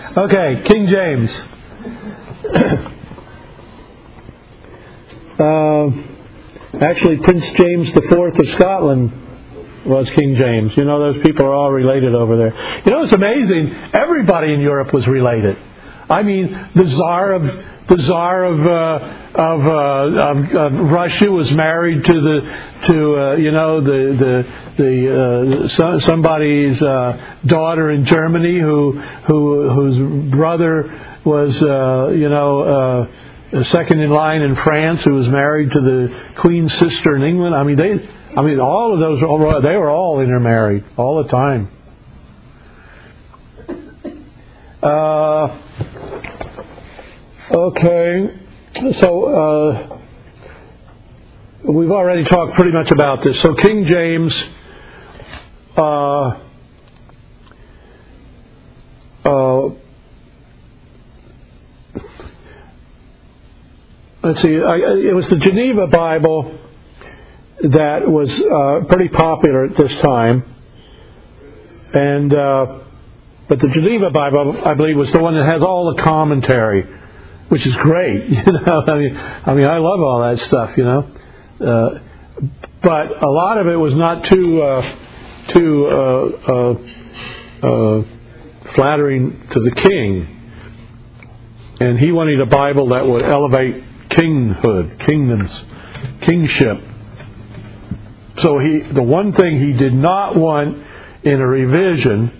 Okay, King James. Actually, Prince James IV of Scotland was King James. You know, those people are all related over there. You know, it's amazing. Everybody in Europe was related. I mean, the Tsar of Russia was married to somebody's daughter in Germany whose brother was second in line in France, who was married to the Queen's sister in England. I mean, all of those, they were all intermarried all the time. Okay, so we've already talked pretty much about this. So King James, let's see, it was the Geneva Bible that was pretty popular at this time, and but the Geneva Bible, I believe, was the one that has all the commentary, which is great. You know, I mean, I love all that stuff. You know, but a lot of it was not too flattering to the king, and he wanted a Bible that would elevate kinghood, kingship. So the one thing he did not want in a revision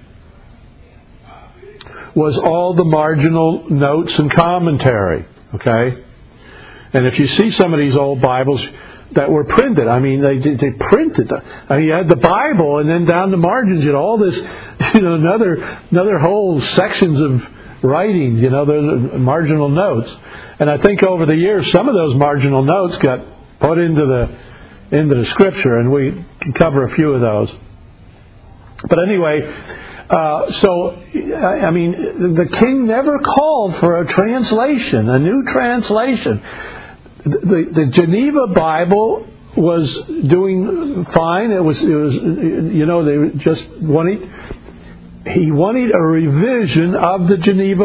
was all the marginal notes and commentary. Okay? And if you see some of these old Bibles that were printed, I mean, they printed. I mean, you had the Bible, and then down the margins, you had all this, another whole sections of writings, those marginal notes. And I think over the years, some of those marginal notes got put into the Scripture, and we can cover a few of those. But anyway, I mean, the king never called for a translation, a new translation. The Geneva Bible was doing fine. It was they just wanted. He wanted a revision of the Geneva,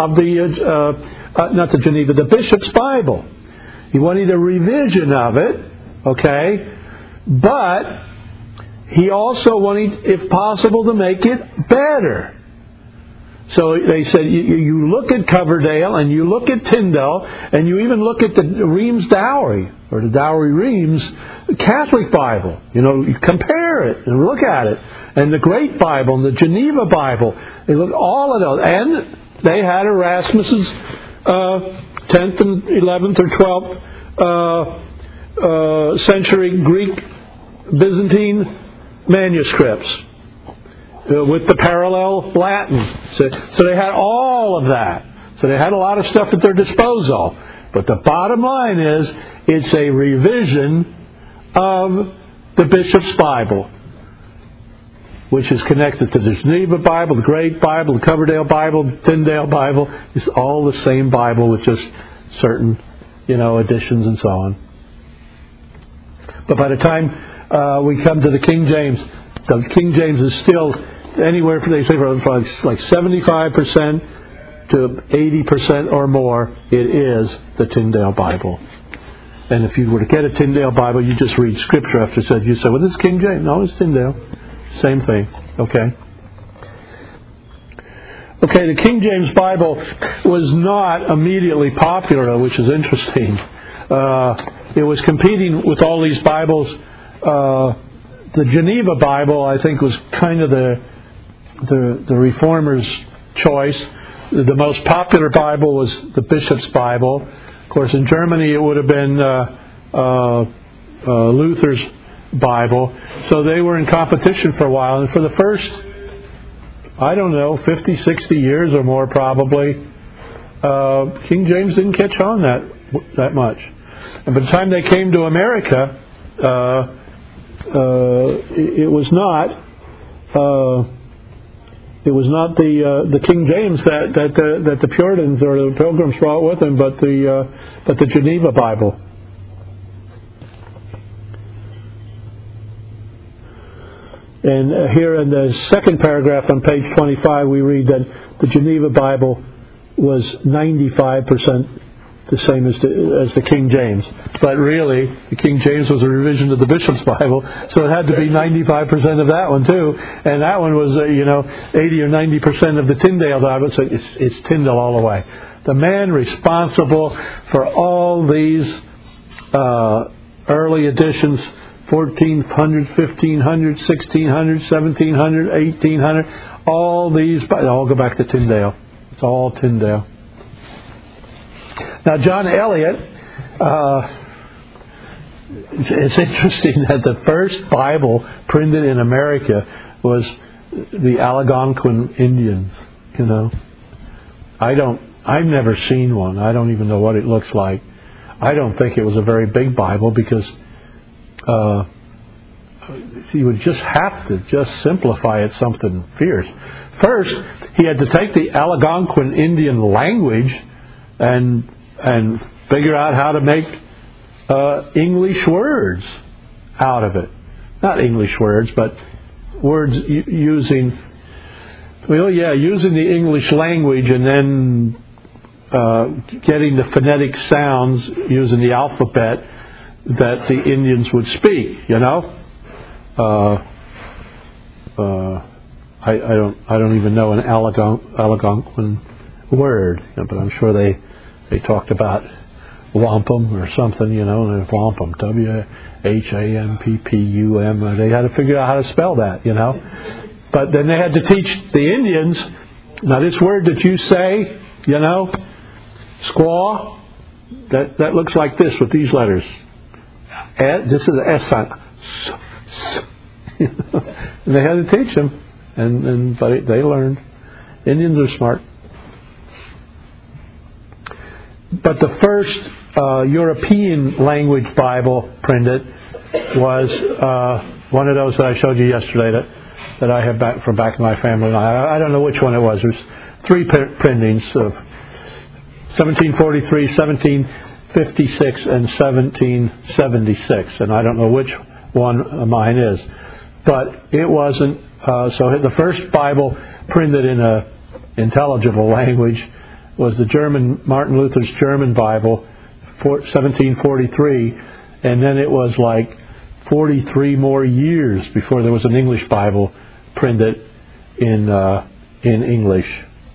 the Bishop's Bible. He wanted a revision of it, okay? But he also wanted, if possible, to make it better. So they said, you look at Coverdale, and you look at Tyndale, and you even look at the Reims Dowry, or the Dowry Reims Catholic Bible. You compare it and look at it. And the Great Bible and the Geneva Bible. They look all of those. And they had Erasmus's 10th and 11th or 12th century Greek Byzantine manuscripts with the parallel Latin. So they had all of that. So they had a lot of stuff at their disposal. But the bottom line is, it's a revision of the Bishop's Bible, which is connected to the Geneva Bible, the Great Bible, the Coverdale Bible, the Tyndale Bible. It's all the same Bible with just certain, additions and so on. But by the time we come to the King James, the King James is still anywhere from, they say, from like 75% to 80% or more, it is the Tyndale Bible. And if you were to get a Tyndale Bible, you just read Scripture after it said, you say, well, this is King James. No, it's Tyndale. Same thing. Okay, the King James Bible was not immediately popular, which is interesting. It was competing with all these Bibles. The Geneva Bible, I think, was kind of the Reformers' choice. The most popular Bible was the Bishop's Bible. Of course, in Germany, it would have been Luther's Bible. So they were in competition for a while. And for the first, 50, 60 years or more probably, King James didn't catch on that much. And by the time they came to America, it was not the King James that the Puritans or the Pilgrims brought with them, but the Geneva Bible. And here in the second paragraph on page 25, we read that the Geneva Bible was 95% the same as the King James. But really, the King James was a revision of the Bishop's Bible, so it had to be 95% of that one too. And that one was, 80 or 90% of the Tyndale Bible, so it's Tyndale all the way. The man responsible for all these early editions, 1400, 1500, 1600, 1700, 1800, all these, all go back to Tyndale. It's all Tyndale. Now, John Eliot, it's interesting that the first Bible printed in America was the Algonquin Indians, I've never seen one. I don't even know what it looks like. I don't think it was a very big Bible because you would just have to just simplify it something fierce. First, he had to take the Algonquin Indian language and figure out how to make English words out of it. Not English words, but words using the English language and then getting the phonetic sounds using the alphabet that the Indians would speak. I don't even know an Algonquin word, but I'm sure they talked about wampum or something, and wampum, WHAMPPUM. They had to figure out how to spell that, But then they had to teach the Indians. Now, this word that you say, squaw, that looks like this with these letters. This is the S sign. And they had to teach them, but they learned. Indians are smart. But the first European language Bible printed was one of those that I showed you yesterday that I have from back in my family. I don't know which one it was. There's 3 printings of 1743, 1756, and 1776, and I don't know which one mine is. But it wasn't. So the first Bible printed in a intelligible language was the Martin Luther's German Bible, 1743, and then it was like 43 more years before there was an English Bible printed in English,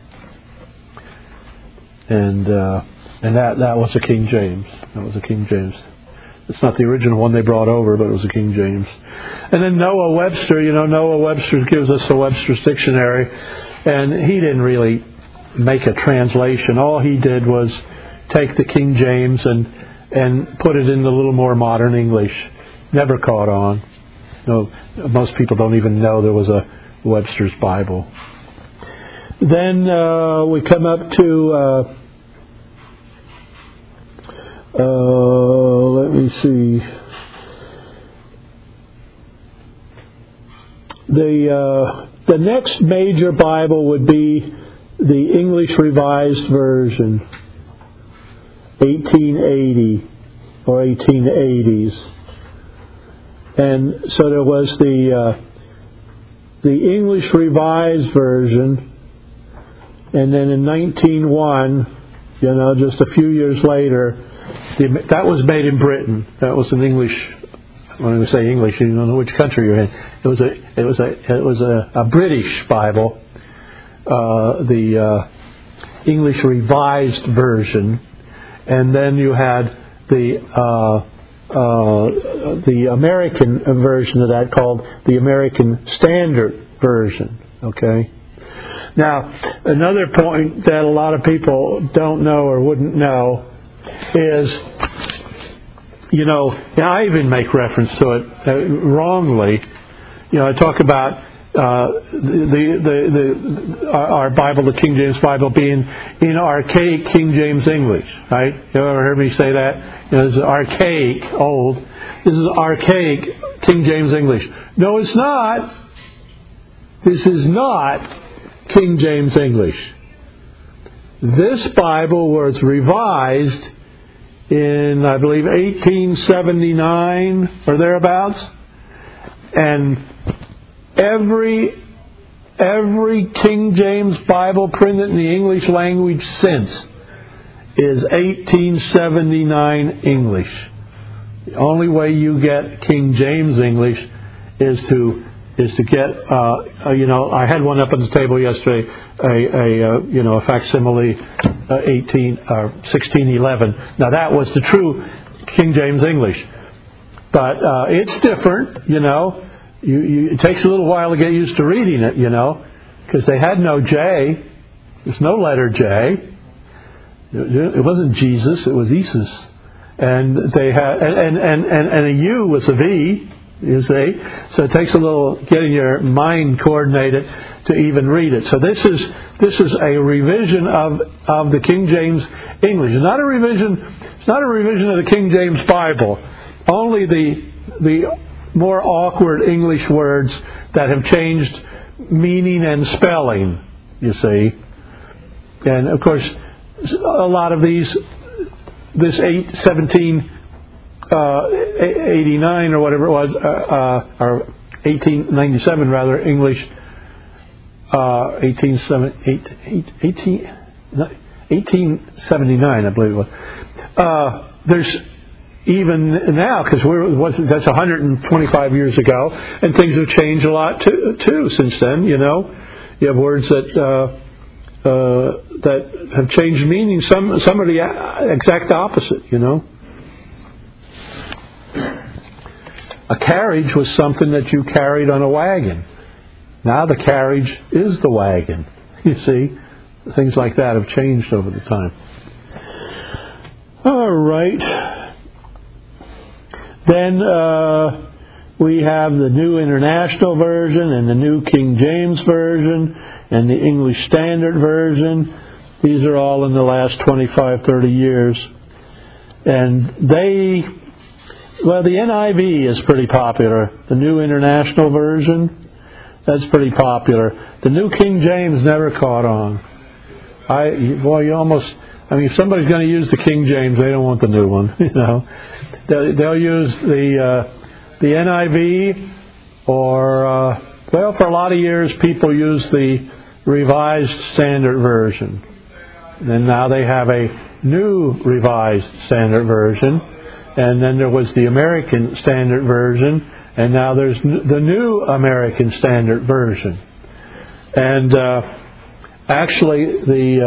and that was a King James. That was a King James. It's not the original one they brought over, but it was a King James. And then Noah Webster. Noah Webster gives us the Webster's Dictionary, and he didn't really make a translation. All he did was take the King James and put it in a little more modern English. Never caught on. Most people don't even know there was a Webster's Bible. Then we come up to let me see. The next major Bible would be the English Revised Version, 1880 or 1880s. And so there was the English Revised Version, and then in 1901, just a few years later, that was made in Britain. That was an English. When we say English, you don't know which country you're in. It was a British Bible, the English Revised Version, and then you had the American version of that called the American Standard Version. Okay. Now, another point that a lot of people don't know or wouldn't know is, I even make reference to it wrongly. I talk about our Bible, the King James Bible, being in archaic King James English, right? You ever heard me say that? This is archaic, old. This is archaic King James English. No, it's not. This is not King James English. This Bible was revised in, I believe, 1879 or thereabouts, and every King James Bible printed in the English language since is 1879 English. The only way you get King James English is to get I had one up on the table yesterday, a facsimile 1611. Now that was the true King James English, but it's different. It takes a little while to get used to reading it, because they had no J. There's no letter J. It wasn't Jesus, it was Isus. And they had and a U was a V, you see. So it takes a little getting your mind coordinated to even read it. So this is a revision of the King James English. It's not a revision of the King James Bible. Only the more awkward English words that have changed meaning and spelling, you see. And of course, a lot of this 1789 or whatever it was, or 1897 rather, English, 1879, I believe it was. There's even now, because that's 125 years ago, and things have changed a lot too since then. You have words that have changed meaning. Some are the exact opposite. A carriage was something that you carried on a wagon. Now the carriage is the wagon. You see, things like that have changed over the time. All right. Then we have the New International Version and the New King James Version and the English Standard Version. These are all in the last 25, 30 years. And the NIV is pretty popular. The New International Version, that's pretty popular. The New King James never caught on. If somebody's going to use the King James, they don't want the new one, They'll use the NIV, or for a lot of years people use the Revised Standard Version, and now they have a new Revised Standard Version, and then there was the American Standard Version, and now there's the New American Standard Version. And actually,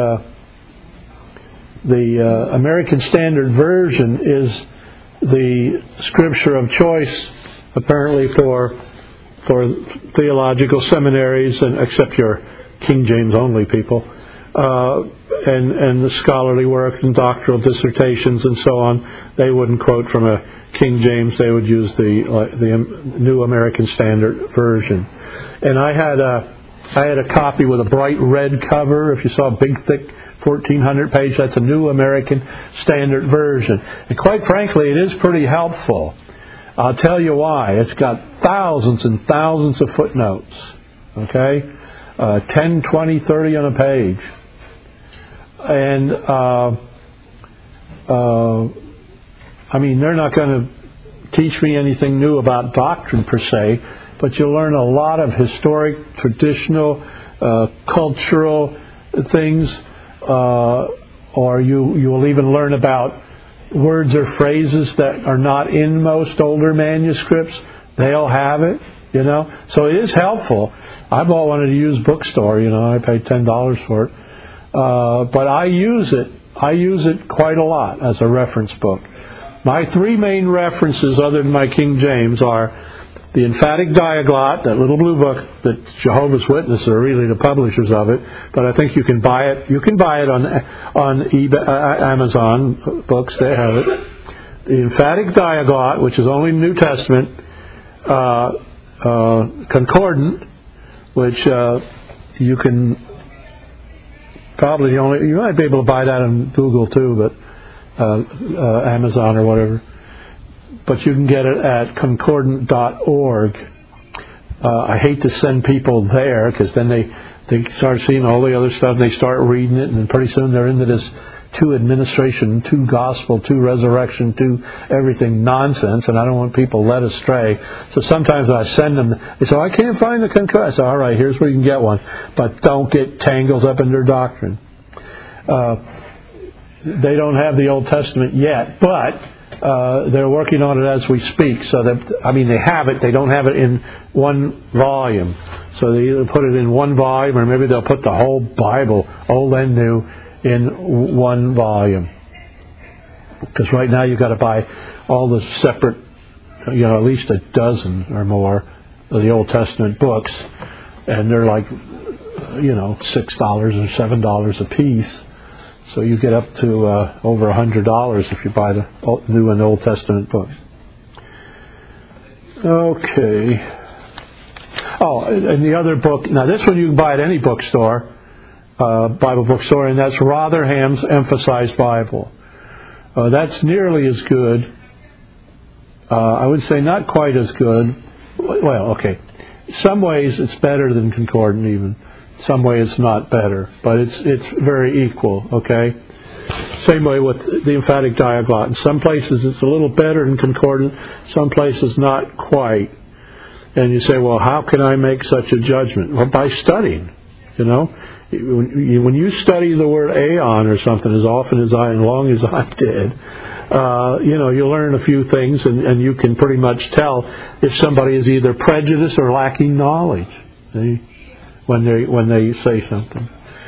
the American Standard Version is the scripture of choice, apparently, for theological seminaries, and except your King James only people, and the scholarly work and doctoral dissertations and so on. They wouldn't quote from a King James; they would use the New American Standard Version. And I had a copy with a bright red cover. If you saw a big, thick 1,400 page, that's a New American Standard Version. And quite frankly, it is pretty helpful. I'll tell you why. It's got thousands and thousands of footnotes. Okay? 10, 20, 30 on a page. And, they're not going to teach me anything new about doctrine per se, but you'll learn a lot of historic, traditional, cultural things. Or you will even learn about words or phrases that are not in most older manuscripts. They'll have it, So it is helpful. I bought one at a used bookstore, I paid $10 for it. But I use it quite a lot as a reference book. My three main references, other than my King James, are the Emphatic Diaglott, that little blue book that Jehovah's Witnesses are really the publishers of it, but I think you can buy it. You can buy it on eBay, Amazon Books. They have it. The Emphatic Diaglott, which is only New Testament, Concordant, which you can probably you might be able to buy that on Google too, but Amazon or whatever. But you can get it at concordant.org. I hate to send people there, because then they start seeing all the other stuff, and they start reading it, and then pretty soon they're into this to administration, to gospel, to resurrection, to everything nonsense, and I don't want people led astray. So sometimes I send them, they say, I can't find the concordance. I say, all right, here's where you can get one. But don't get tangled up in their doctrine. They don't have the Old Testament yet, but they're working on it as we speak. So that, they have it. They don't have it in one volume. So they either put it in one volume, or maybe they'll put the whole Bible, Old and New, in one volume. Because right now you've got to buy all the separate, at least a dozen or more of the Old Testament books, and they're like, $6 or $7 a piece. So you get up to over $100 if you buy the New and Old Testament books. Okay. Oh, and the other book, now this one you can buy at any bookstore, Bible bookstore, and that's Rotherham's Emphasized Bible. That's nearly as good. I would say not quite as good. Well, okay. Some ways it's better than Concordant even. Some way it's not better, but it's very equal, okay? Same way with the Emphatic Diaglott. In some places it's a little better than Concordant, some places not quite. And you say, well, how can I make such a judgment? Well, by studying, When you study the word aeon or something as long as I did, you learn a few things, and you can pretty much tell if somebody is either prejudiced or lacking knowledge. See? When they say something.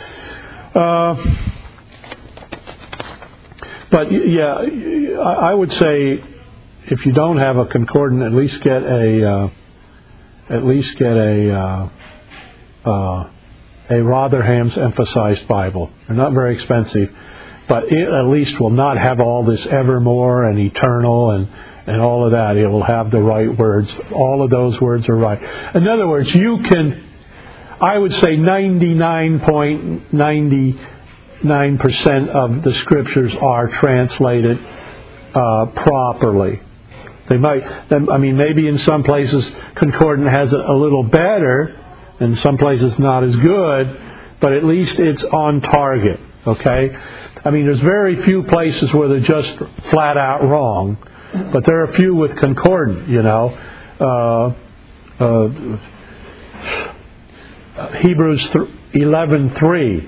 But yeah, I would say if you don't have a concordant, at least get a Rotherham's Emphasized Bible. They're not very expensive, but it at least will not have all this evermore and eternal and all of that. It will have the right words. All of those words are right. In other words, you can, I would say 99.99% of the Scriptures are translated properly. They might, maybe in some places Concordant has it a little better, and some places not as good, but at least it's on target, okay? There's very few places where they're just flat out wrong, but there are a few with Concordant, Hebrews 11:3,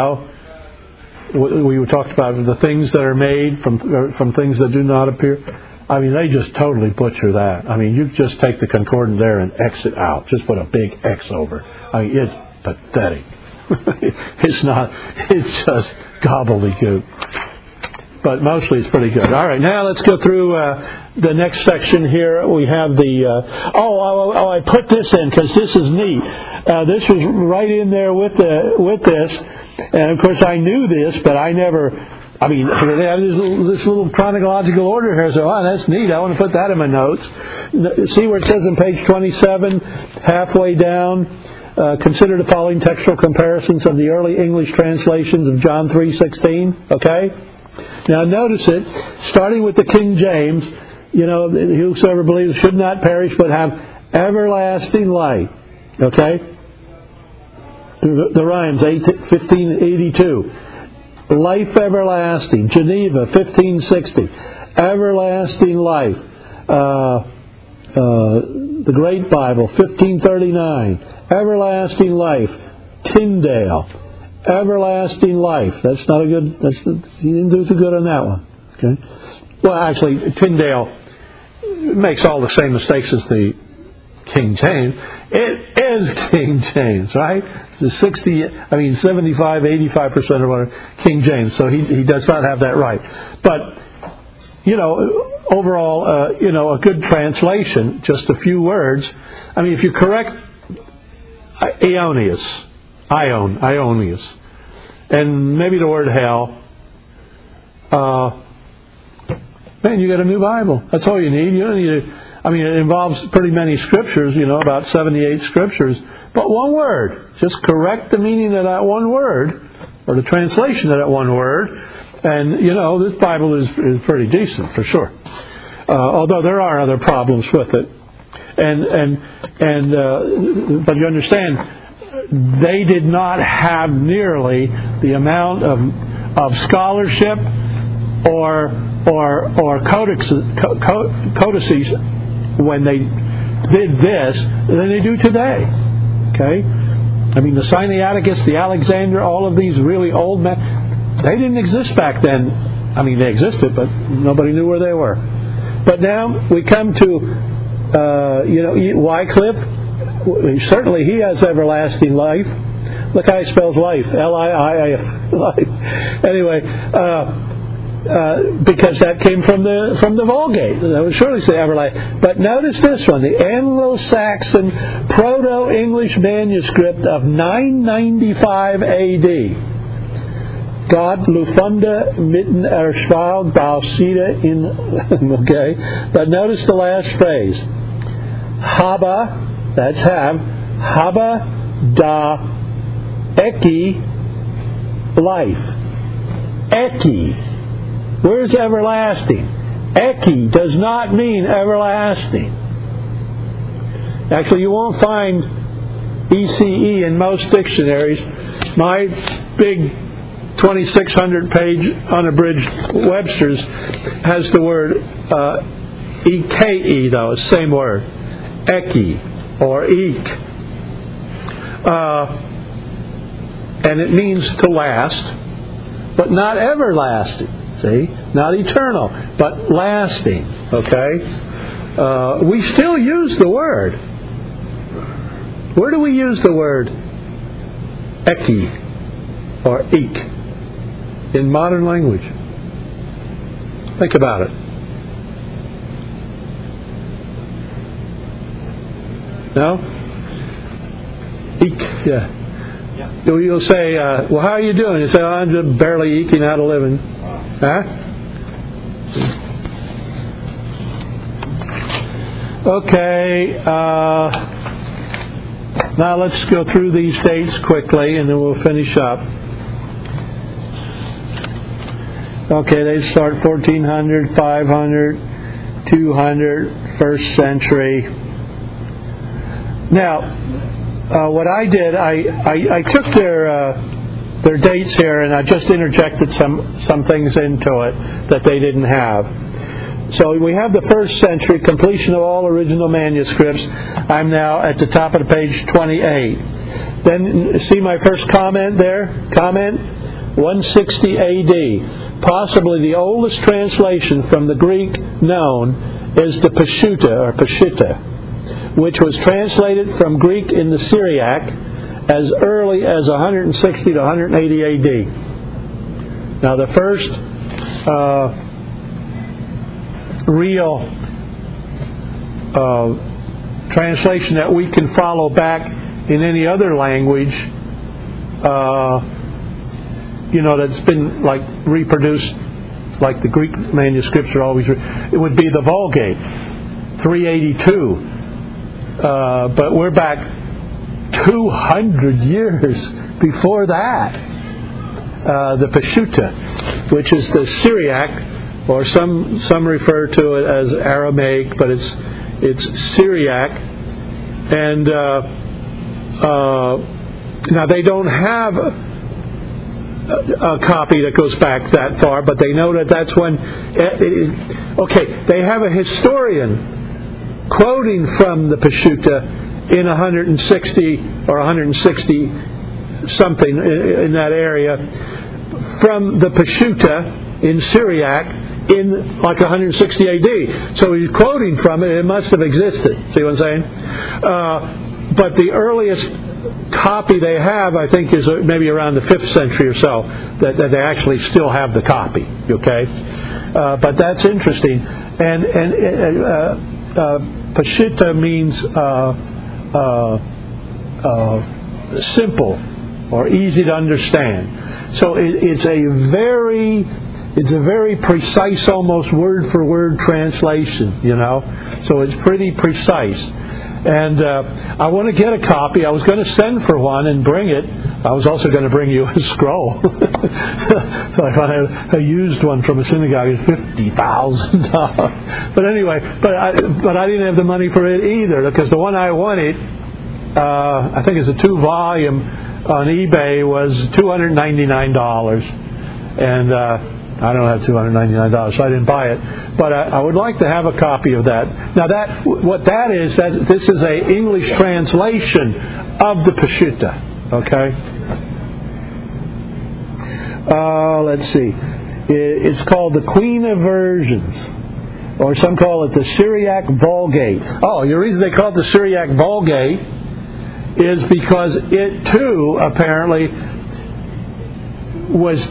we talked about the things that are made from things that do not appear. They just totally butcher that. You just take the concordant there and X it out. Just put a big X over it. It's pathetic. It's not. It's just gobbledygook. But mostly it's pretty good. All right, now let's go through the next section here. We have the... I put this in because this is neat. This was right in there with this. And, of course, I knew this, but I never... they have this little chronological order here. So, that's neat. I want to put that in my notes. See where it says on page 27, halfway down, consider the following textual comparisons of the early English translations of John 3:16. Okay? Now, notice it. Starting with the King James, whosoever believes should not perish but have everlasting life. Okay? The Rhymes, 1582. Life everlasting. Geneva, 1560. Everlasting life. The Great Bible, 1539. Everlasting life. Tyndale. Everlasting life. That's not a good... he didn't do too good on that one. Okay. Well, actually, Tyndale makes all the same mistakes as the King James. It is King James, right? The 75, 85% or whatever, King James. So he does not have that right. But, overall, a good translation, just a few words. If you correct Ionius, and maybe the word hell, you got a new Bible. That's all you need. You don't need it involves pretty many scriptures, about 78 scriptures, but one word. Just correct the meaning of that one word, or the translation of that one word, and, this Bible is pretty decent, for sure. Although there are other problems with it. But you understand, they did not have nearly the amount of scholarship or codices when they did this than they do today. Okay? I mean, the Sinaiticus, the Alexander, all of these really old men, they didn't exist back then. I mean, they existed, but nobody knew where they were. But now we come to, Wycliffe. Certainly he has everlasting life. Look how he spells life. Liif. Life. Anyway, because that came from the Vulgate. That would surely say everlasting. But notice this one, the Anglo-Saxon Proto-English manuscript of 995 A.D. God lufunda mitten erschwal Bausida in. Okay, but notice the last phrase. Haba, that's have. Haba da eki life. Eki. Where's everlasting? Eki does not mean everlasting. Actually, you won't find ECE in most dictionaries. My big 2,600-page unabridged Webster's has the word EKE, though, it's the same word. Eki, or ek. And it means to last, but not everlasting. See? Not eternal, but lasting. Okay? We still use the word. Where do we use the word eki or ek in modern language? Think about it. No? Ek, yeah. You'll say, well, how are you doing? You say, oh, I'm just barely eking out a living. Huh? Okay. Now let's go through these dates quickly, and then we'll finish up. Okay, they start 1400, 500, 200, 1st century. Now, what I did, I took their dates here, and I just interjected some things into it that they didn't have. So we have the 1st century, completion of all original manuscripts. I'm now at the top of the page 28. Then see my first comment there? Comment 160 A.D. Possibly the oldest translation from the Greek known is the Peshitta, which was translated from Greek in the Syriac as early as 160 to 180 A.D. Now the first real translation that we can follow back in any other language, that's been like reproduced, like the Greek manuscripts are always, it would be the Vulgate, 382. But we're back 200 years before that. The Peshitta, which is the Syriac, or some refer to it as Aramaic, but it's Syriac. And now they don't have a copy that goes back that far, but they know that that's when. They have a historian quoting from the Peshitta in 160 or 160 something in that area from the Peshitta in Syriac in like 160 A.D. So he's quoting from it. It must have existed. See what I'm saying? But the earliest copy they have, I think, is maybe around the 5th century or so that they actually still have the copy. Okay, but that's interesting. And Peshitta means simple or easy to understand. So it's a very precise, almost word for word translation. So it's pretty precise. And I want to get a copy. I was going to send for one and bring it. I was also going to bring you a scroll. So I found a used one from a synagogue at $50,000. But anyway, but I didn't have the money for it either, because the one I wanted, I think it's a 2-volume on eBay, was $299. And I don't have $299, so I didn't buy it. But I would like to have a copy of that. Now, this is a English translation of the Peshitta. Okay? Let's see. It's called the Queen of Versions, or some call it the Syriac Vulgate. Oh, the reason they call it the Syriac Vulgate is because it too apparently was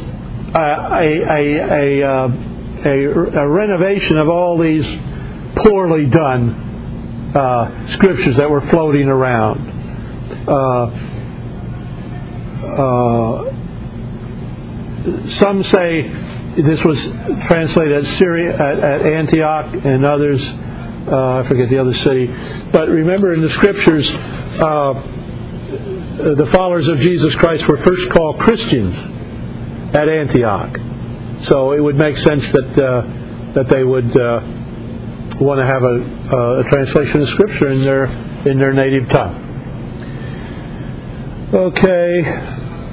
a renovation of all these poorly done scriptures that were floating around. Some say this was translated at Antioch, and others, I forget the other city. But remember, in the scriptures, the followers of Jesus Christ were first called Christians at Antioch. So it would make sense that they would want to have a translation of Scripture in their native tongue. Okay.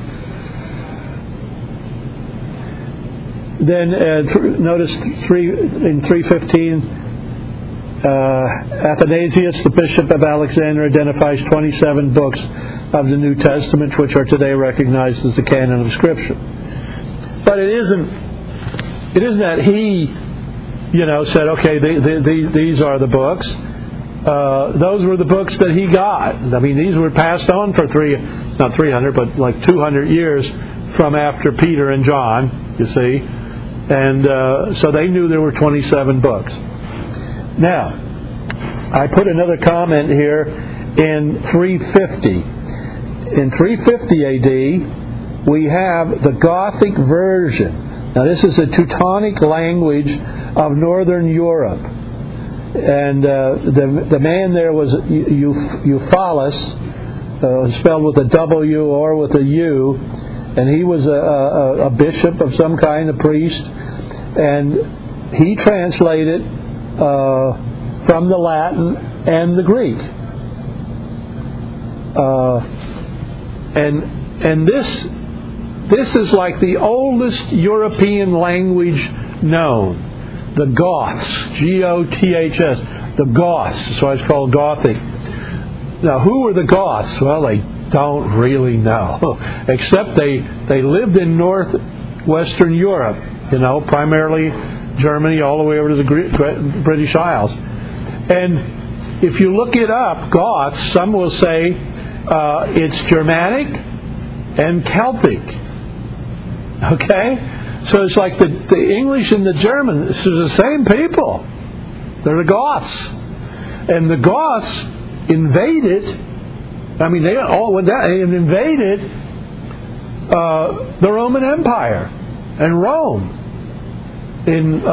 Then notice in 3:15, Athanasius, the Bishop of Alexandria, identifies 27 books of the New Testament which are today recognized as the canon of Scripture. But it isn't that he, said, okay, these are the books. Those were the books that he got. I mean, these were passed on for not 300, but like 200 years from after Peter and John, you see. And so they knew there were 27 books. Now, I put another comment here in 350. In 350 AD, we have the Gothic version. Now, this is a Teutonic language of Northern Europe. And the man there was Euphallus, spelled with a W or with a U. And he was a bishop of some kind, a priest. And he translated from the Latin and the Greek. And this is like the oldest European language known. The Goths, Goths, the Goths. That's why it's called Gothic. Now, who were the Goths? Well, they don't really know, except they lived in northwestern Europe, primarily Germany, all the way over to the British Isles. And if you look it up, Goths, some will say it's Germanic and Celtic. Okay? So it's like the English and the German, this is the same people. They're the Goths. And the Goths invaded, they all went down and invaded the Roman Empire and Rome in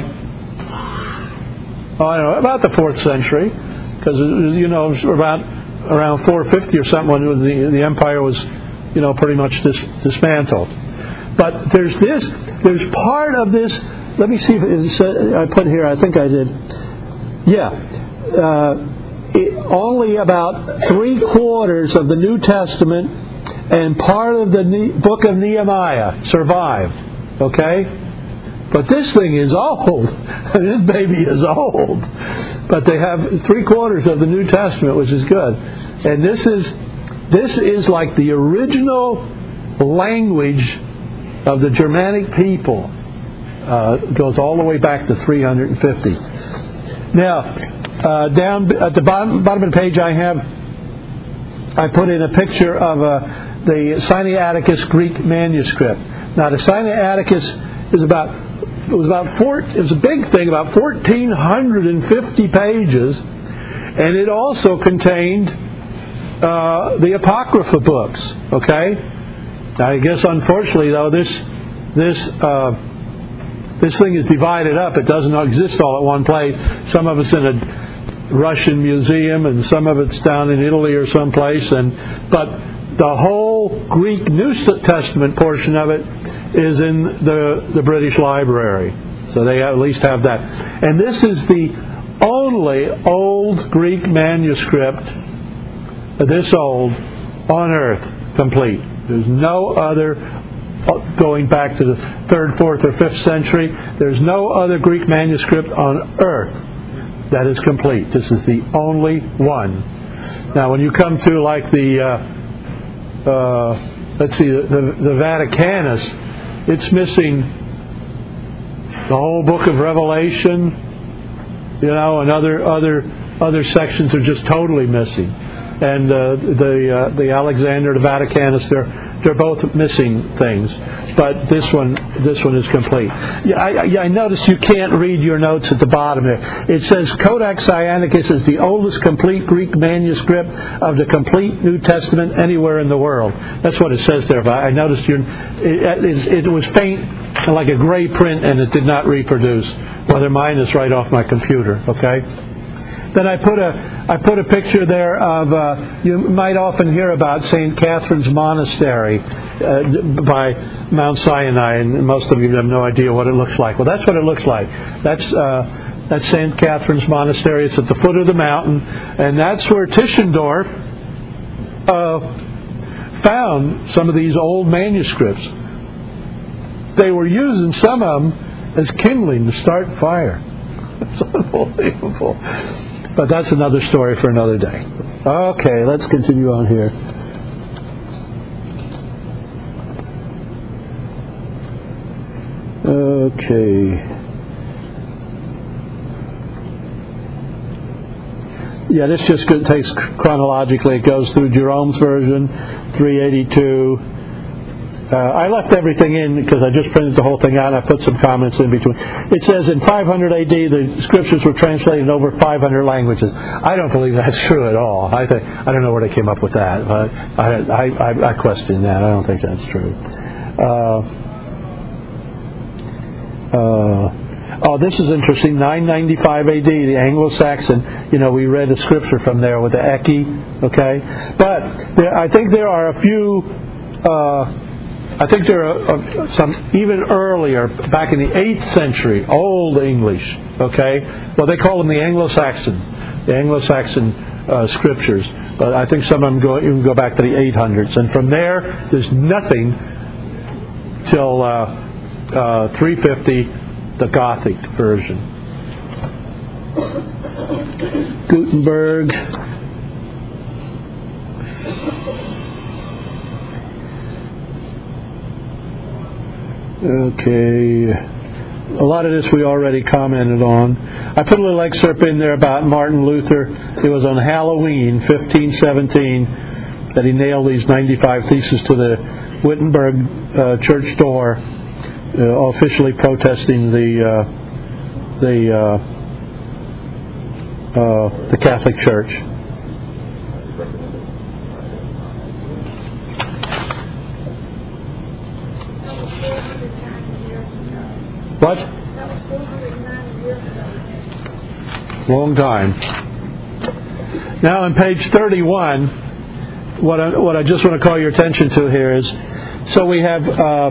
about the 4th century, because it was around 450 or something when the empire was pretty much dismantled. But there's part of this. Let me see if I put here. I think I did. Yeah. Only about 3/4 of the New Testament and part of the book of Nehemiah survived. Okay? But this thing is old. This baby is old. But they have 3/4 of the New Testament, which is good. And this is like the original language of the Germanic people. It goes all the way back to 350. Now, down at the bottom of the page, I put in a picture of the Sinaiticus Greek manuscript. Now, the Sinaiticus it was a big thing, about 1,450 pages, and it also contained the Apocrypha books. Okay, I guess unfortunately though this thing is divided up. It doesn't exist all at one place. Some of it's in a Russian museum, and some of it's down in Italy or someplace. But the whole Greek New Testament portion of it is in the British Library. So they at least have that. And this is the only old Greek manuscript, this old, on earth, complete. There's no other going back to the 3rd, 4th, or 5th century. There's no other Greek manuscript on earth that is complete. This is the only one. Now, when you come to like the Vaticanus, it's missing the whole book of Revelation, and other sections are just totally missing. And the Alexander, the Vaticanus, they're both missing things, but this one is complete. I notice you can't read your notes at the bottom there. It says Codex Sinaiticus is the oldest complete Greek manuscript of the complete New Testament anywhere in the world. That's what it says there. But I noticed it was faint, like a gray print, and it did not reproduce. Whether mine is right off my computer. Okay. Then I put a picture there of, you might often hear about St. Catherine's Monastery by Mount Sinai, and most of you have no idea what it looks like. Well, that's what it looks like. That's St. Catherine's Monastery. It's at the foot of the mountain, and that's where Tischendorf found some of these old manuscripts. They were using some of them as kindling to start fire. It's unbelievable. But that's another story for another day. Okay, let's continue on here. Okay. Yeah, this just takes chronologically. It goes through Jerome's version, 382. I left everything in because I just printed the whole thing out and I put some comments in between. It says in 500 AD the scriptures were translated in over 500 languages. I don't believe that's true at all. I don't know where they came up with that, but I question that. I don't think that's true. This is interesting. 995 AD, the Anglo-Saxon. We read a scripture from there with the Ecce. Okay, but I think there are a few. I think there are some even earlier, back in the 8th century, Old English, okay? Well, they call them the Anglo-Saxon scriptures. But I think some of them even go back to the 800s. And from there, there's nothing till 350, the Gothic version. Gutenberg. Okay. A lot of this we already commented on. I put a little excerpt in there about Martin Luther. It was on Halloween, 1517, that he nailed these 95 Theses to the Wittenberg church door, officially protesting the Catholic Church. What? Long time. Now on page 31, what I just want to call your attention to here is, so we have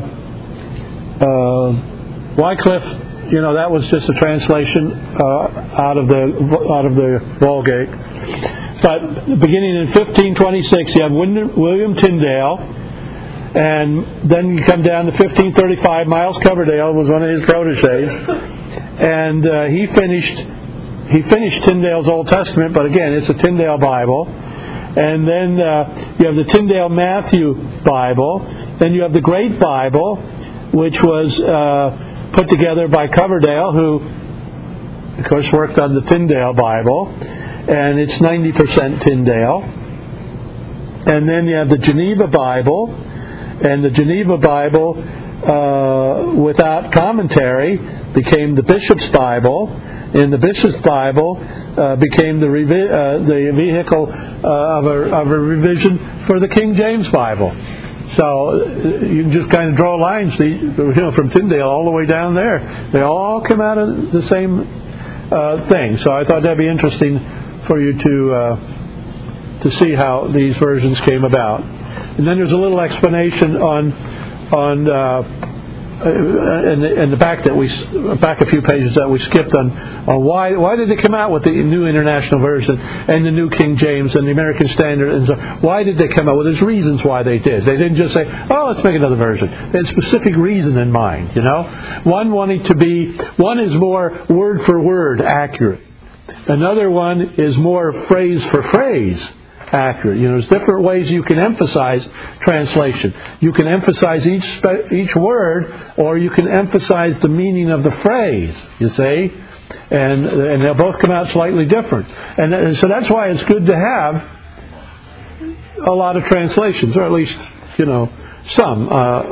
Wycliffe. That was just a translation out of the Vulgate. But beginning in 1526, you have William Tyndale. And then you come down to 1535. Miles Coverdale was one of his proteges, and he finished Tyndale's Old Testament. But again, it's a Tyndale Bible. And then you have the Tyndale Matthew Bible. Then you have the Great Bible, which was put together by Coverdale, who, of course, worked on the Tyndale Bible, and it's 90% Tyndale. And then you have the Geneva Bible. And the Geneva Bible, without commentary, became the Bishop's Bible, and the Bishop's Bible became the vehicle of a revision for the King James Bible. So you can just kind of draw lines, from Tyndale all the way down there. They all come out of the same thing. So I thought that'd be interesting for you to see how these versions came about. And then there's a little explanation on in the back back a few pages that we skipped on why did they come out with the New International Version and the New King James and the American Standard, and so why did they come out? Well, there's reasons why they did. They didn't just say, oh, let's make another version. They had a specific reason in mind, One is more word for word accurate. Another one is more phrase for phrase accurate. There's different ways you can emphasize translation. You can emphasize each word, or you can emphasize the meaning of the phrase, you see? And they'll both come out slightly different. And so that's why it's good to have a lot of translations, or at least, some.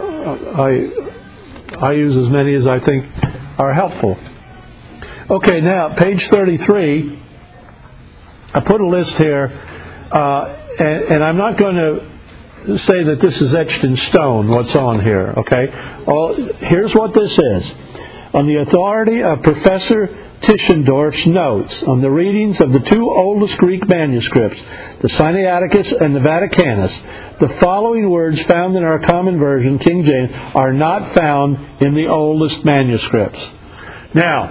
I use as many as I think are helpful. Okay, now, page 33, I put a list here, and I'm not going to say that this is etched in stone, what's on here, okay? Here's what this is. On the authority of Professor Tischendorf's notes on the readings of the two oldest Greek manuscripts, the Sinaiticus and the Vaticanus, the following words found in our common version, King James, are not found in the oldest manuscripts. Now,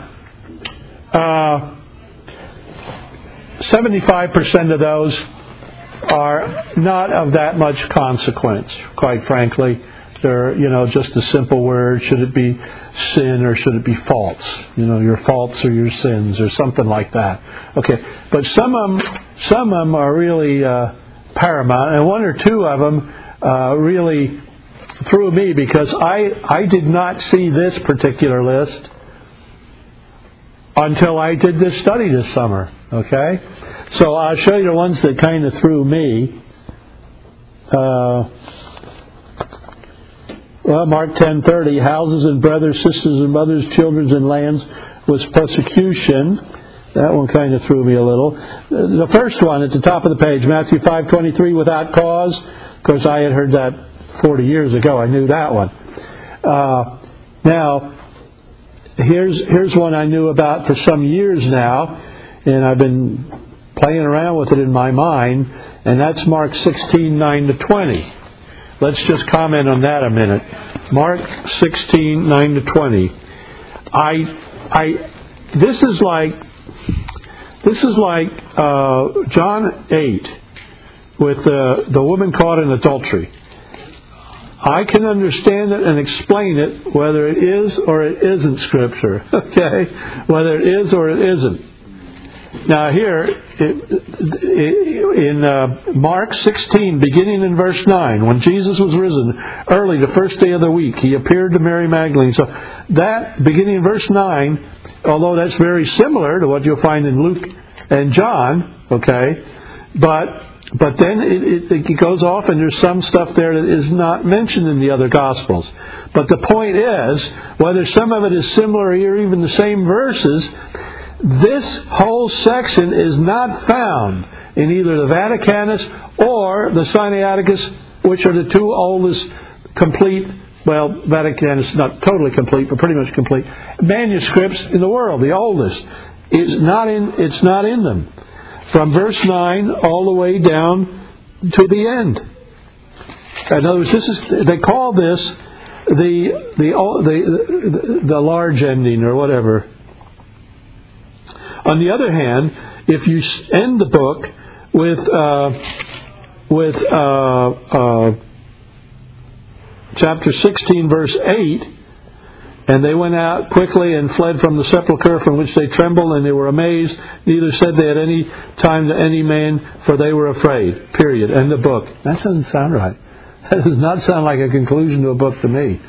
75% of those are not of that much consequence, quite frankly. They're, just a simple word. Should it be sin or should it be faults? Your faults or your sins or something like that. Okay, but some of them are really paramount, and one or two of them really threw me, because I did not see this particular list until I did this study this summer. Okay, so I'll show you the ones that kind of threw me. Mark 10:30, houses and brothers, sisters and mothers, children and lands was persecution. That one kind of threw me a little. The first one at the top of the page, Matthew 5:23, without cause. Of course, I had heard that 40 years ago. I knew that one. Now, here's one I knew about for some years now, and I've been playing around with it in my mind, and that's Mark 16:9-20. Let's just comment on that a minute. Mark 16:9-20. This is like John 8 with the woman caught in adultery. I can understand it and explain it whether it is or it isn't Scripture. Okay, whether it is or it isn't. Now here, in Mark 16, beginning in verse 9, when Jesus was risen early the first day of the week, He appeared to Mary Magdalene. So that, beginning in verse 9, although that's very similar to what you'll find in Luke and John, okay, but then it goes off, and there's some stuff there that is not mentioned in the other Gospels. But the point is, whether some of it is similar or even the same verses, this whole section is not found in either the Vaticanus or the Sinaiticus, which are the two oldest complete, well, Vaticanus not totally complete, but pretty much complete, manuscripts in the world. The oldest. It's not in them. From verse 9 all the way down to the end. In other words, they call this the large ending or whatever. On the other hand, if you end the book with chapter 16, verse 8, and they went out quickly and fled from the sepulchre from which they trembled, and they were amazed. Neither said they at any time to any man, for they were afraid. Period. End the book. That doesn't sound right. That does not sound like a conclusion to a book to me.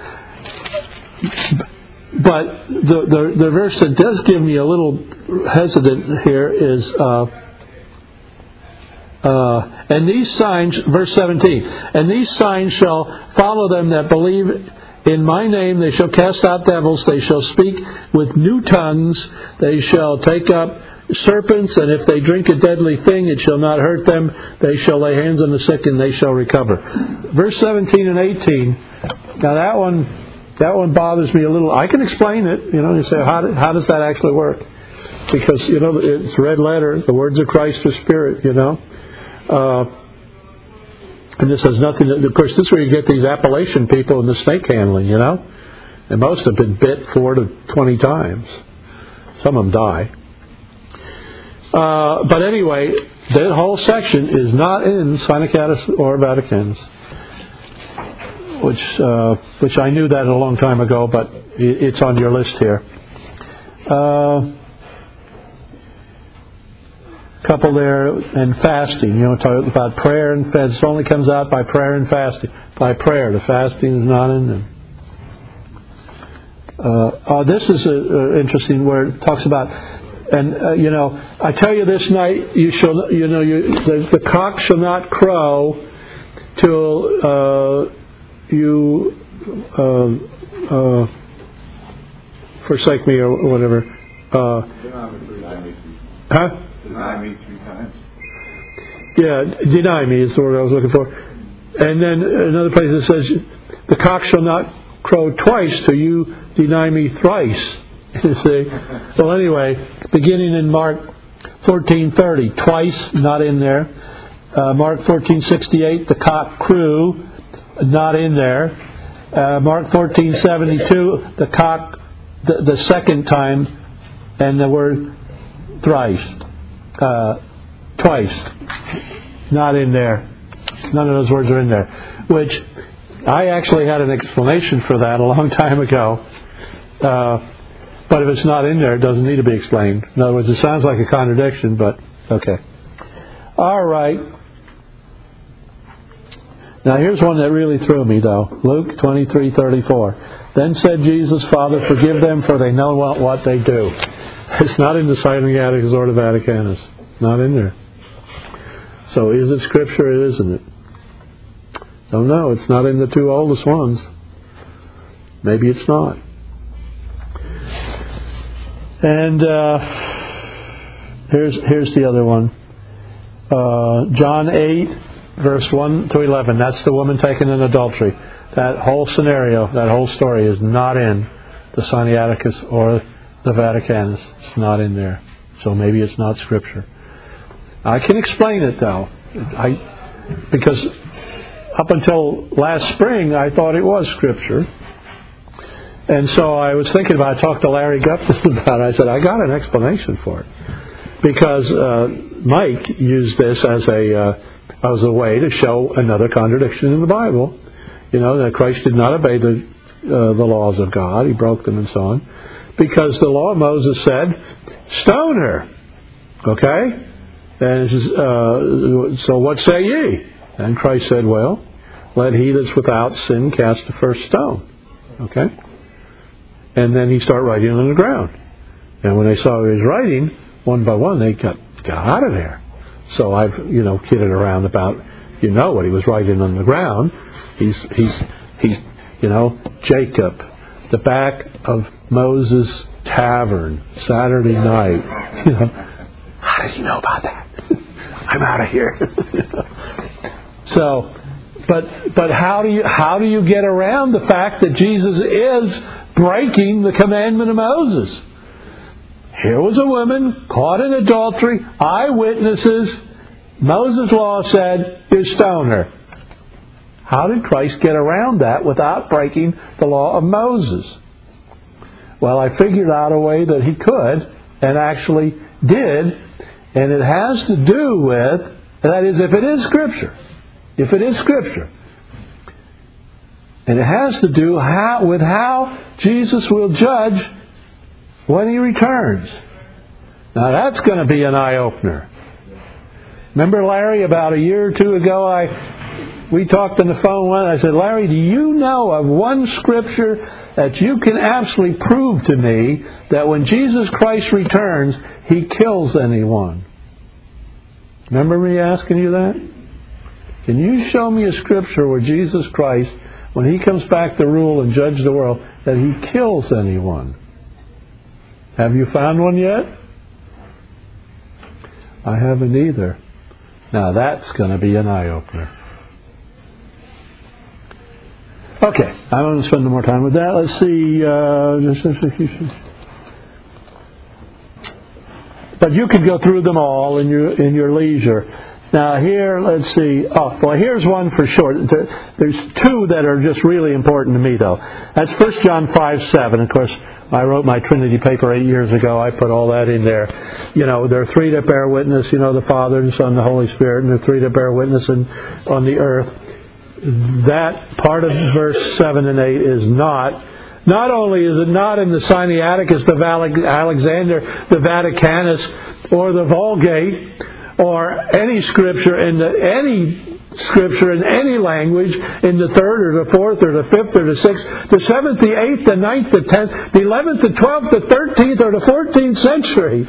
But the verse that does give me a little hesitant here is, and these signs, verse 17, and these signs shall follow them that believe in my name. They shall cast out devils. They shall speak with new tongues. They shall take up serpents, and if they drink a deadly thing, it shall not hurt them. They shall lay hands on the sick, and they shall recover. Verse 17 and 18. Now that one bothers me a little. I can explain it. You say, how does that actually work? Because, it's red letter. The words of Christ are spirit, And this has nothing to... Of course, this is where you get these Appalachian people in the snake handling, And most have been bit 4 to 20 times. Some of them die. But anyway, that whole section is not in Sinaiticus or Vaticanus, which I knew that a long time ago, but it's on your list here. Couple there, and fasting. Talk about prayer and fasting. This only comes out by prayer and fasting. By prayer, the fasting is not in them. This is interesting, where it talks about, and I tell you this night, you shall, the cock shall not crow till you forsake me or whatever. Huh? Deny me 3 times. Yeah, deny me is the word I was looking for. And then another place it says, the cock shall not crow twice till you deny me thrice. You see? Well, anyway, beginning in Mark 14:30, twice, not in there. Mark 14:68, the cock crew, not in there. Mark 14:72, the cock, the second time, and the word thrice. Twice. Not in there. None of those words are in there. Which, I actually had an explanation for that a long time ago. But if it's not in there, it doesn't need to be explained. In other words, it sounds like a contradiction, but okay. All right. Now here's one that really threw me, though. Luke 23:34. Then said Jesus, Father, forgive them, for they know not what they do. It's not in the Sinaiticus or the Vaticanus. Not in there. So is it Scripture or isn't it? Don't know. It's not in the 2 oldest ones. Maybe it's not. And here's the other one. John 8, verse 1 to 11. That's the woman taken in adultery. That whole scenario, that whole story is not in the Sinaiticus or the Vaticanus. It's not in there. So maybe it's not Scripture. I can explain it, though. Because up until last spring, I thought it was Scripture. And so I was thinking about it. I talked to Larry Gupton about it. I said, I got an explanation for it. Because Mike used this as a way to show another contradiction in the Bible. That Christ did not obey the laws of God. He broke them and so on. Because the law of Moses said, stone her. Okay? And so what say ye? And Christ said, well, let he that's without sin cast the first stone. Okay? And then he started writing on the ground. And when they saw he was writing, one by one, they got out of there. So I've, kidded around about, what he was writing on the ground. He's Jacob, the back of Moses' tavern, Saturday night. How did you know about that? I'm out of here. So, but how do you get around the fact that Jesus is breaking the commandment of Moses? Here was a woman caught in adultery, eyewitnesses. Moses' law said, you stone her. How did Christ get around that without breaking the law of Moses? Well, I figured out a way that he could, and actually did, and it has to do with, that is, if it is Scripture. If it is Scripture. And it has to do with how Jesus will judge when He returns. Now that's going to be an eye-opener. Remember, Larry, about a year or two ago, we talked on the phone I said, Larry, do you know of one Scripture that you can absolutely prove to me that when Jesus Christ returns, He kills anyone? Remember me asking you that? Can you show me a Scripture where Jesus Christ, when He comes back to rule and judge the world, that He kills anyone? Have you found one yet? I haven't either. Now that's going to be an eye-opener. Okay, I won't spend no more time with that. Let's see. But you could go through them all in your leisure. Now here, let's see. Oh, well, here's one for sure. There's two that are just really important to me, though. That's 1 John 5:7. Of course, I wrote my Trinity paper 8 years ago. I put all that in there. You know, there are three that bear witness. You know, the Father, the Son, the Holy Spirit, and the three that bear witness on the earth. That part of verse 7 and 8 is not only is it not in the Sinaiticus, the Alexander, the Vaticanus, or the Vulgate, or any scripture in any language, in the third or the fourth or the fifth or the sixth, the seventh, the eighth, the ninth, the 10th, the 11th, the 12th, the 13th, or the 14th century.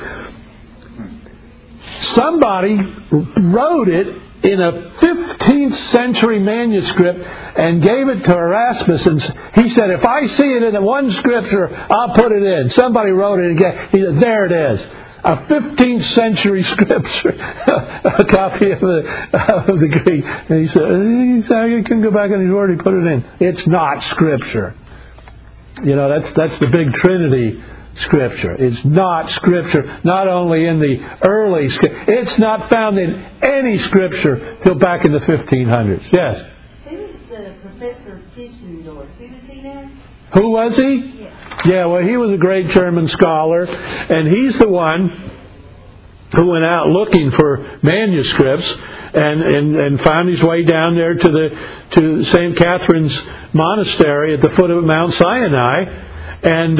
Somebody wrote it in a 15th century manuscript and gave it to Erasmus, and he said, if I see it in one scripture, I'll put it in. Somebody wrote it again. He said, there it is. A 15th century scripture, a copy of the Greek. And he said, you can go back on his word, he put it in. It's not scripture. You know, that's the big Trinity scripture. It's not scripture, not only in the early scripture. It's not found in any scripture till back in the 1500s. Yes? Who was the Professor Tischendorf? Who was he now? Who was he? Yeah, well, he was a great German scholar, and he's the one who went out looking for manuscripts and found his way down there to St. Catherine's Monastery at the foot of Mount Sinai, and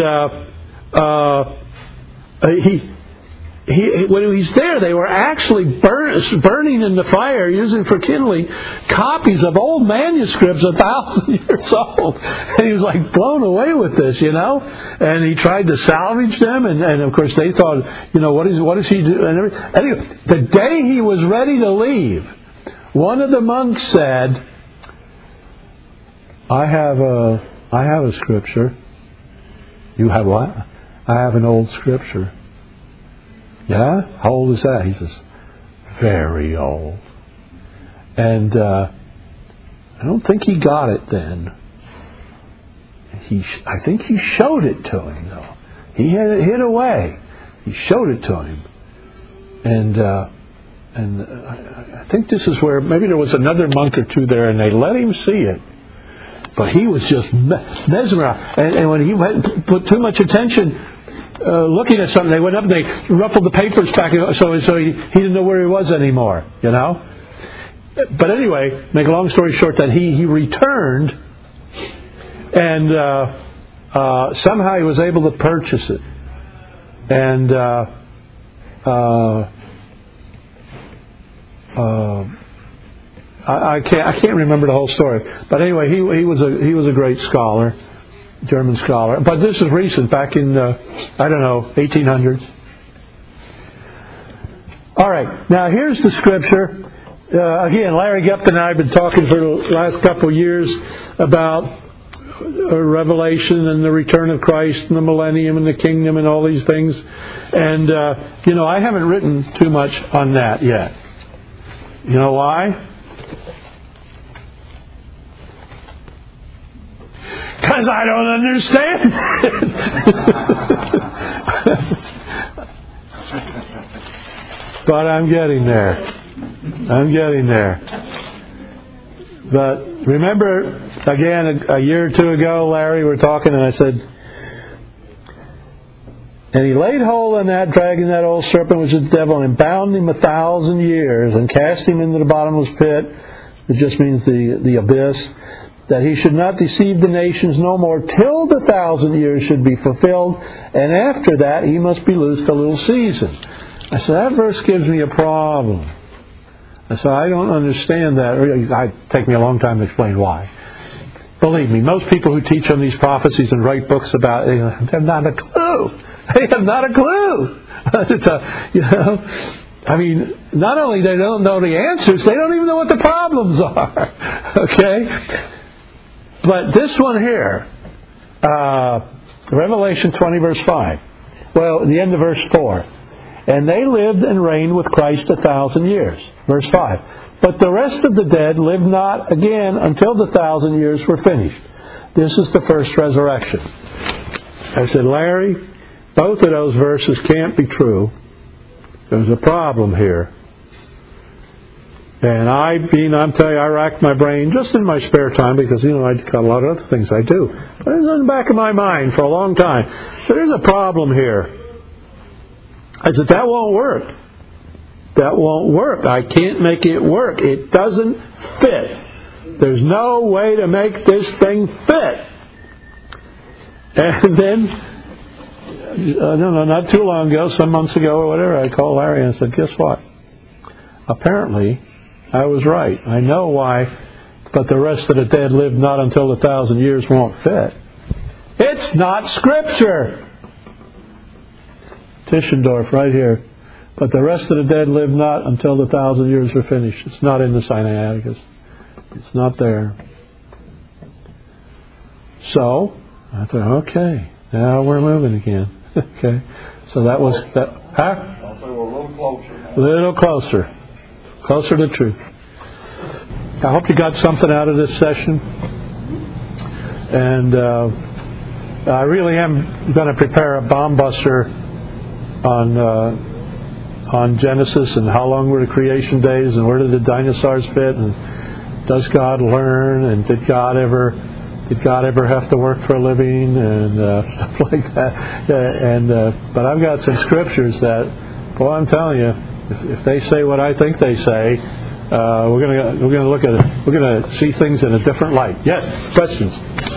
when he was there, they were actually burning in the fire, using for kindling, copies of old manuscripts 1,000 years old. And he was like blown away with this, you know. And he tried to salvage them, and of course they thought, you know, what is he doing? And anyway, the day he was ready to leave, one of the monks said, I have a scripture. You have what? I have an old scripture. Yeah? How old is that? He says, very old. And I don't think he got it then. I think he showed it to him, though. He had it hid away. He showed it to him. And I think this is where maybe there was another monk or two there, and they let him see it. But he was just mesmerized. And when he put too much attention looking at something, they went up and they ruffled the papers back, so he didn't know where he was anymore, you know. But anyway, make a long story short, that he returned, and somehow he was able to purchase it, and I can't remember the whole story. But anyway, he was a great scholar. German scholar. But this is recent, back in, 1800s. All right. Now, here's the scripture. Again, Larry Gupton and I have been talking for the last couple of years about Revelation and the return of Christ and the millennium and the kingdom and all these things. And, I haven't written too much on that yet. You know why? Because I don't understand it. But I'm getting there. But remember, again, a year or two ago, Larry, we were talking, and I said, and he laid hold on that dragon, that old serpent, which is the devil, and bound him 1,000 years, and cast him into the bottomless pit. It just means the abyss. That he should not deceive the nations no more till the 1,000 years should be fulfilled, and after that he must be loosed a little season. I said, that verse gives me a problem. I said, I don't understand that. It take me a long time to explain why. Believe me, most people who teach on these prophecies and write books about it, they have not a clue. They have not a clue. I mean, not only they don't know the answers, they don't even know what the problems are. Okay? But this one here, Revelation 20, verse 5. Well, the end of verse 4. And they lived and reigned with Christ 1,000 years. Verse 5. But the rest of the dead lived not again until the 1,000 years were finished. This is the first resurrection. I said, Larry, both of those verses can't be true. There's a problem here. And I'm telling you, I racked my brain just in my spare time because, I got a lot of other things I do. But it was in the back of my mind for a long time. So there's a problem here. I said, that won't work. That won't work. I can't make it work. It doesn't fit. There's no way to make this thing fit. And then, not too long ago, some months ago or whatever, I called Larry and I said, guess what? Apparently, I was right. I know why, but the rest of the dead live not until the 1,000 years won't fit. It's not Scripture. Tischendorf, right here. But the rest of the dead live not until the 1,000 years are finished. It's not in the Sinaiticus. It's not there. So, I thought, okay, now we're moving again. Okay. So that was that. Huh? I'll say we're a little closer now. A little closer. Closer to truth. I hope you got something out of this session. And I really am going to prepare a bomb buster on Genesis and how long were the creation days and where did the dinosaurs fit and does God learn and did God ever have to work for a living and stuff like that. But I've got some scriptures that, boy, I'm telling you, if they say what I think they say, we're gonna look at it. We're gonna see things in a different light. Yes, questions.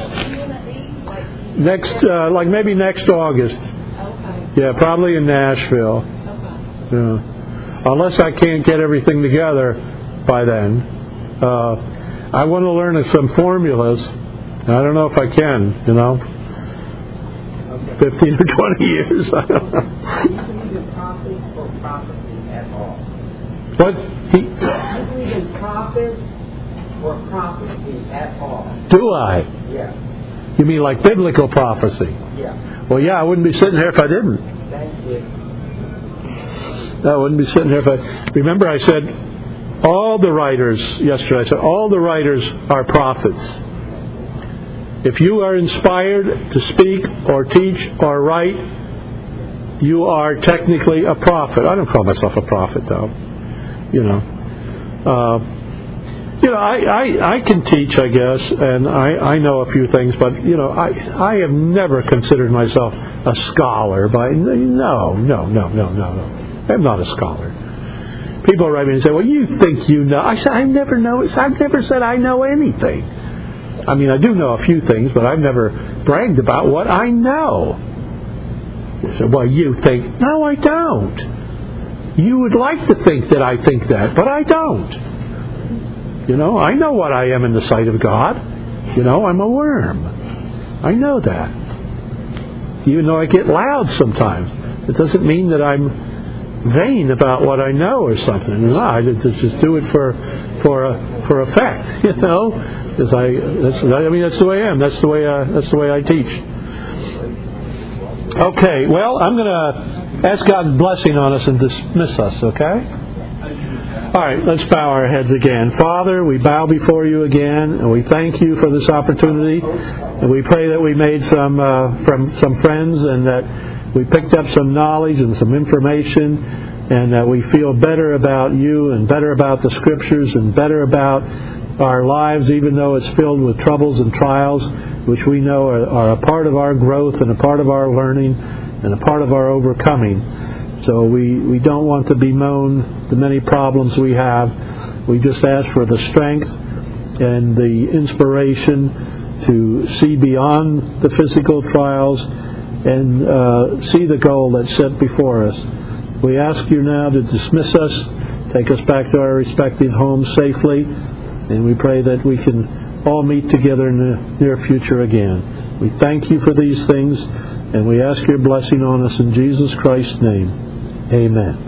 Maybe next August. Yeah, probably in Nashville. Yeah. Unless I can't get everything together by then. I want to learn some formulas. I don't know if I can, 15 or 20 years. I don't know. What? Do you believe in prophets or prophecy at all? Do I? Yeah. You mean like biblical prophecy? Yeah. Well, yeah, I wouldn't be sitting here if I didn't. Thank you. I wouldn't be sitting here if I... Remember I said, all the writers, yesterday I said, all the writers are prophets. If you are inspired to speak or teach or write, you are technically a prophet. I don't call myself a prophet, though. I can teach, I guess, and I know a few things, but, I have never considered myself a scholar. No. I'm not a scholar. People write me and say, well, you think you know. I said, I never know. I've never said I know anything. I mean, I do know a few things, but I've never bragged about what I know. You say, well, you think. No, I don't. You would like to think that I think that, but I don't. I know what I am in the sight of God. I'm a worm. I know that. Even though I get loud sometimes, it doesn't mean that I'm vain about what I know or something. No, I just do it for effect, Because that's the way I am. That's the way I teach. Okay, well, I'm going to ask God's blessing on us and dismiss us. Okay. All right, let's bow our heads again. Father, we bow before you again, and we thank you for this opportunity. And we pray that we made some friends, and that we picked up some knowledge and some information, and that we feel better about you and better about the Scriptures and better about our lives, even though it's filled with troubles and trials, which we know are a part of our growth and a part of our learning and a part of our overcoming. So we don't want to bemoan the many problems we have. We just ask for the strength and the inspiration to see beyond the physical trials and see the goal that's set before us. We ask you now to dismiss us, take us back to our respective homes safely, and we pray that we can all meet together in the near future again. We thank you for these things, and we ask your blessing on us in Jesus Christ's name. Amen.